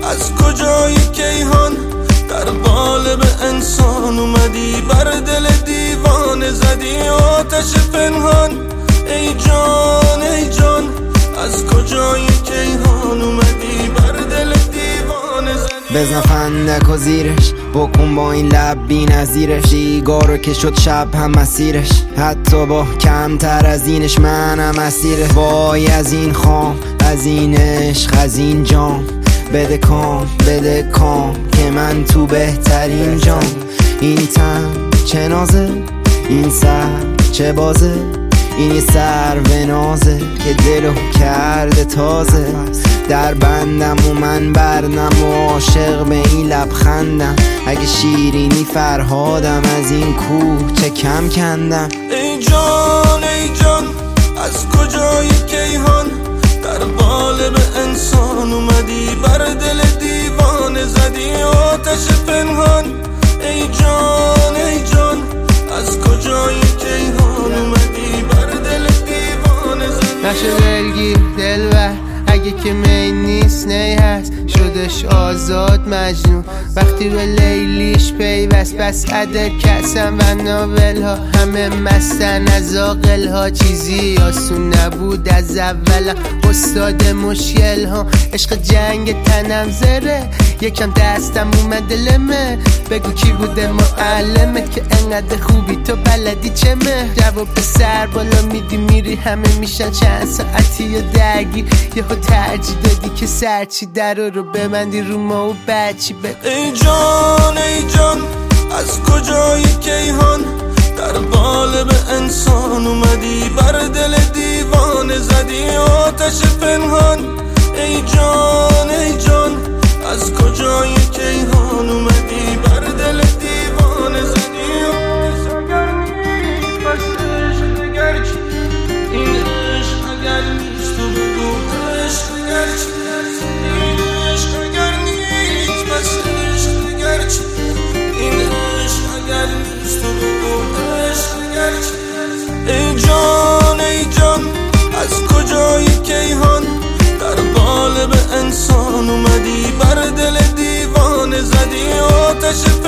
از کجای کیهان در قالب انسان اومدی، بر دل دیوانه زدی آتش پنهان. ای جان ای جان از کجای کیهان اومدی، بر دل دیوانه زدی. بزن فندک و زیرش، بکن با این لب بی نظیرش، دیگارو که شد شب هم مسیرش، حتی با کمتر از اینش منم اسیرش. وای از این خام، از این عشق، از این جام، بده کام که من تو بهترین جام. این تن چه نازه، این سر چه بازه، این یه سر و نازه که دلو کرده تازه. در بندم و من برنم و عاشق به این لبخندم، اگه شیرینی فرهادم از این کوه چه کم کندم. ای جان از کجای کیهان در قالب انسان اومدی، بر دل دیوانه زدی آتش پنهان. ای جان از کجای کیهان اومدی، بر دل دیوانه زدی. نشه دلگیر دلبر اگه که می نیست نی هست، شدش آزاد مجنون وقتی به لیلیش پیوست. بس عدد کسم و ناول ها همه مستن از عاقل ها، چیزی آسون نبود از اول. استاد مشکل ها عشق جنگ تنم زره، یکم دستم اومد لمه. بگو کی بوده معلمت که انقدر خوبی تو بلدی چمه. جواب سر بالا میدی میری همه میشن چند ساعتی و درگیر، یهو ترجیح دادی که سرچی در رو ببندی رو ما و بچی بگو. ای جان از کجای کیهان در قالب انسان اومدی، بر دل دیوانه زدی آتش پنهان. ای جان از کجای کیهان اومدی، بر دل دیوانه زدی. بس عشق اگر چی، این عشق اگر نیست تو بگو عشق اگر چی، این عشق اگر نیست. بس عشق اگر چی، این عشق اگر نیست تو بگو عشق اگر چی. ای جان از کجای کیهان در قالب انسان اومدی، بر دل دیوانه زدی آتش